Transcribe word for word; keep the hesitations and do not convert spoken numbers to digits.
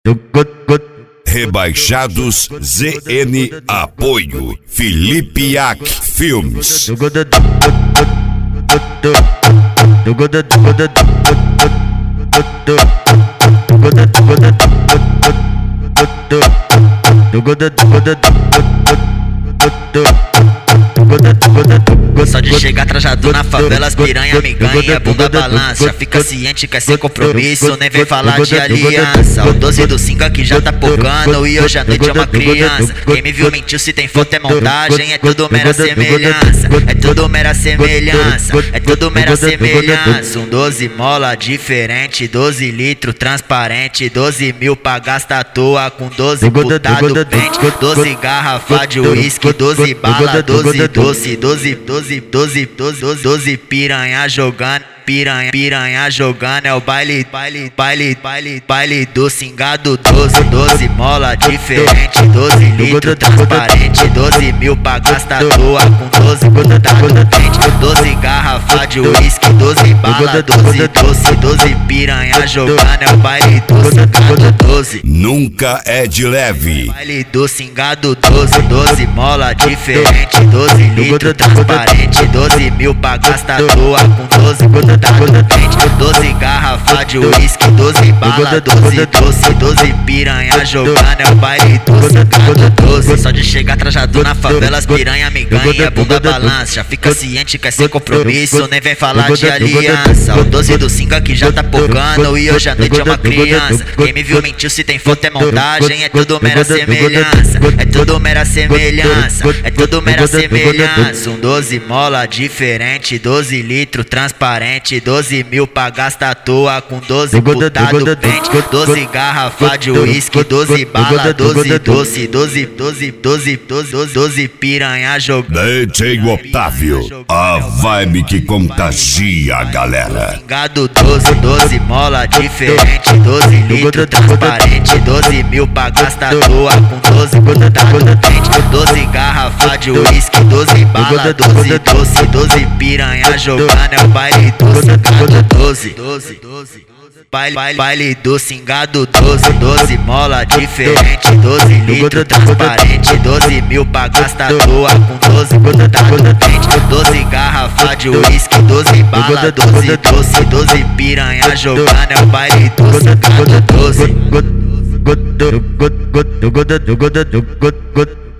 Rebaixados Z N Apoio Felipe Yack Filmes. Só de chegar trajado na favela, as piranha me ganha, bunda balança. Já fica ciente que é sem compromisso, nem vem falar de aliança. O doze do cinco aqui já tá pocando e hoje à noite é uma criança. Quem me viu mentiu, se tem foto é montagem, é tudo mera semelhança. É tudo mera semelhança, é tudo mera semelhança. Um doze mola diferente, doze litro transparente, doze mil pra gastar à toa com doze putado pente, doze garrafa de uísque, doze bala, doze doce, doze, doze, doze, doze, doze piranha jogando, piranha, piranha jogando, é o baile, baile, baile, baile, baile do cingado. Doze, doze mola diferente, doze litro transparente, doze mil pra gastar à toa com doze putado pente, doze garrafa de uísque, doze bala, doze doce, doze piranha jogando, é o baile do cingado. Doze Nunca é de leve. Baile do cingado. Doze, doze mola diferente, doze litro transparente, doze mil pra gastar à toa com doze putado pente, doze garrafa de uísque, doze bala, doze doce, doze piranha jogando, é o baile do cingado. Doze Só de chegar trajado na favela, as piranha me ganha, bunda balança. Já fica ciente que é sem compromisso, nem vem falar de aliança. O doze do cinco aqui já tá pocando e hoje à noite é uma criança. Quem me viu mentiu, se tem foto é montagem, é tudo mera semelhança. É tudo mera semelhança, é tudo mera semelhança. Um doze mola diferente, doze litro transparente, doze mil pra gastar à toa com doze putado pente, doze garrafa de uísque, doze bala, doze doce, doze, doze, doze, doze, doze piranha jogando. D J Otávio, a vibe que contagia a galera. Cingado. Doze, doze mola diferente, doze litro transparente, doze mil pra gastar à toa com doze putado pente, doze garrafa de uísque, doze bala, doze doce, doze piranha jogando, é o baile do cingado. Doze, doze, doze, baile, baile, baile do cingado. Doze, doze mola diferente, doze litro transparente, doze mil pra gastar à toa com doze putado pente, doze garrafa de uísque, doze bala, doze doce, doze piranha jogando, é o baile do cingado. Doze